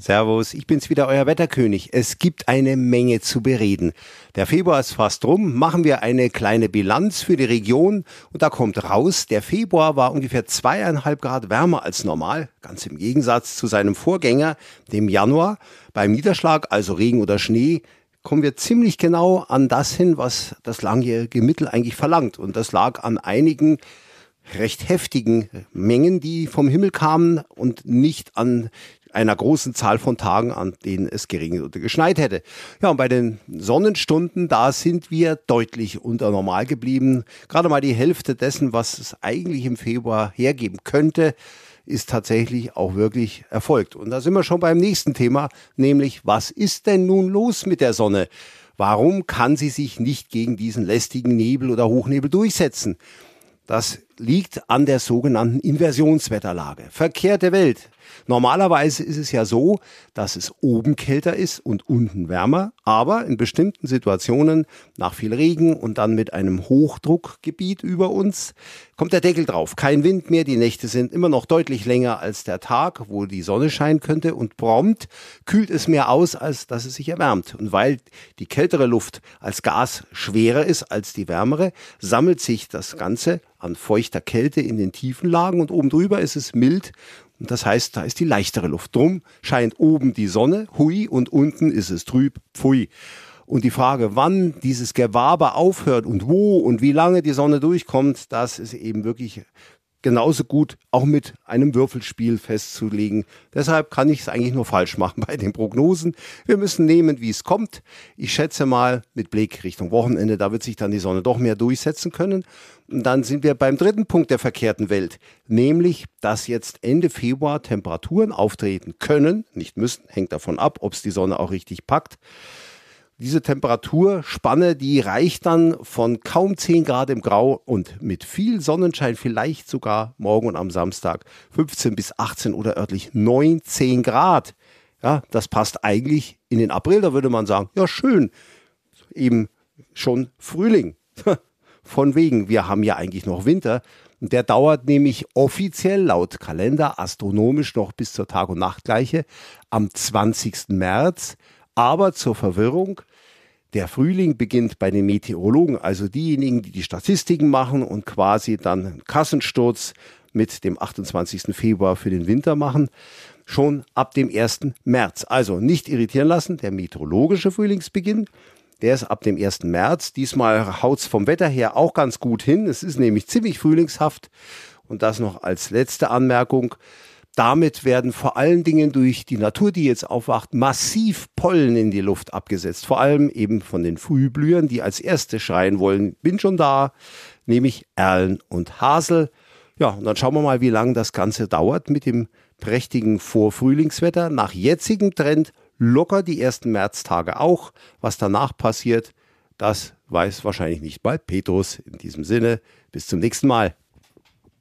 Servus, ich bin's wieder, euer Wetterkönig. Es gibt eine Menge zu bereden. Der Februar ist fast rum, machen wir eine kleine Bilanz für die Region und da kommt raus, der Februar war ungefähr 2,5 Grad wärmer als normal, ganz im Gegensatz zu seinem Vorgänger, dem Januar. Beim Niederschlag, also Regen oder Schnee, kommen wir ziemlich genau an das hin, was das langjährige Mittel eigentlich verlangt. Und das lag an einigen recht heftigen Mengen, die vom Himmel kamen und nicht an einer großen Zahl von Tagen, an denen es geregnet oder geschneit hätte. Ja, und bei den Sonnenstunden, da sind wir deutlich unter normal geblieben. Gerade mal die Hälfte dessen, was es eigentlich im Februar hergeben könnte, ist tatsächlich auch wirklich erfolgt. Und da sind wir schon beim nächsten Thema, nämlich was ist denn nun los mit der Sonne? Warum kann sie sich nicht gegen diesen lästigen Nebel oder Hochnebel durchsetzen? Das liegt an der sogenannten Inversionswetterlage. Verkehrte Welt. Normalerweise ist es ja so, dass es oben kälter ist und unten wärmer, aber in bestimmten Situationen nach viel Regen und dann mit einem Hochdruckgebiet über uns kommt der Deckel drauf. Kein Wind mehr, die Nächte sind immer noch deutlich länger als der Tag, wo die Sonne scheinen könnte und prompt kühlt es mehr aus, als dass es sich erwärmt. Und weil die kältere Luft als Gas schwerer ist als die wärmere, sammelt sich das Ganze an feuchter Kälte in den tiefen Lagen und oben drüber ist es mild. Und das heißt, da ist die leichtere Luft. Drum scheint oben die Sonne, hui, und unten ist es trüb, pfui. Und die Frage, wann dieses Gewaber aufhört und wo und wie lange die Sonne durchkommt, das ist eben wirklich genauso gut auch mit einem Würfelspiel festzulegen. Deshalb kann ich es eigentlich nur falsch machen bei den Prognosen. Wir müssen nehmen, wie es kommt. Ich schätze mal mit Blick Richtung Wochenende, da wird sich dann die Sonne doch mehr durchsetzen können. Und dann sind wir beim dritten Punkt der verkehrten Welt, nämlich, dass jetzt Ende Februar Temperaturen auftreten können, nicht müssen, hängt davon ab, ob es die Sonne auch richtig packt. Diese Temperaturspanne, die reicht dann von kaum 10 Grad im Grau und mit viel Sonnenschein vielleicht sogar morgen und am Samstag 15 bis 18 oder örtlich 19 Grad. Ja, das passt eigentlich in den April, da würde man sagen, ja schön, eben schon Frühling. Von wegen, wir haben ja eigentlich noch Winter. Und der dauert nämlich offiziell laut Kalender astronomisch noch bis zur Tag- und Nachtgleiche am 20. März. Aber zur Verwirrung, der Frühling beginnt bei den Meteorologen, also diejenigen, die die Statistiken machen und quasi dann einen Kassensturz mit dem 28. Februar für den Winter machen, schon ab dem 1. März. Also nicht irritieren lassen, der meteorologische Frühlingsbeginn, der ist ab dem 1. März. Diesmal haut's vom Wetter her auch ganz gut hin. Es ist nämlich ziemlich frühlingshaft. Und das noch als letzte Anmerkung. Damit werden vor allen Dingen durch die Natur, die jetzt aufwacht, massiv Pollen in die Luft abgesetzt. Vor allem eben von den Frühblühern, die als Erste schreien wollen, bin schon da, nämlich Erlen und Hasel. Ja, und dann schauen wir mal, wie lange das Ganze dauert mit dem prächtigen Vorfrühlingswetter. Nach jetzigem Trend locker die ersten Märztage auch. Was danach passiert, das weiß wahrscheinlich nicht mal Petrus. In diesem Sinne, bis zum nächsten Mal.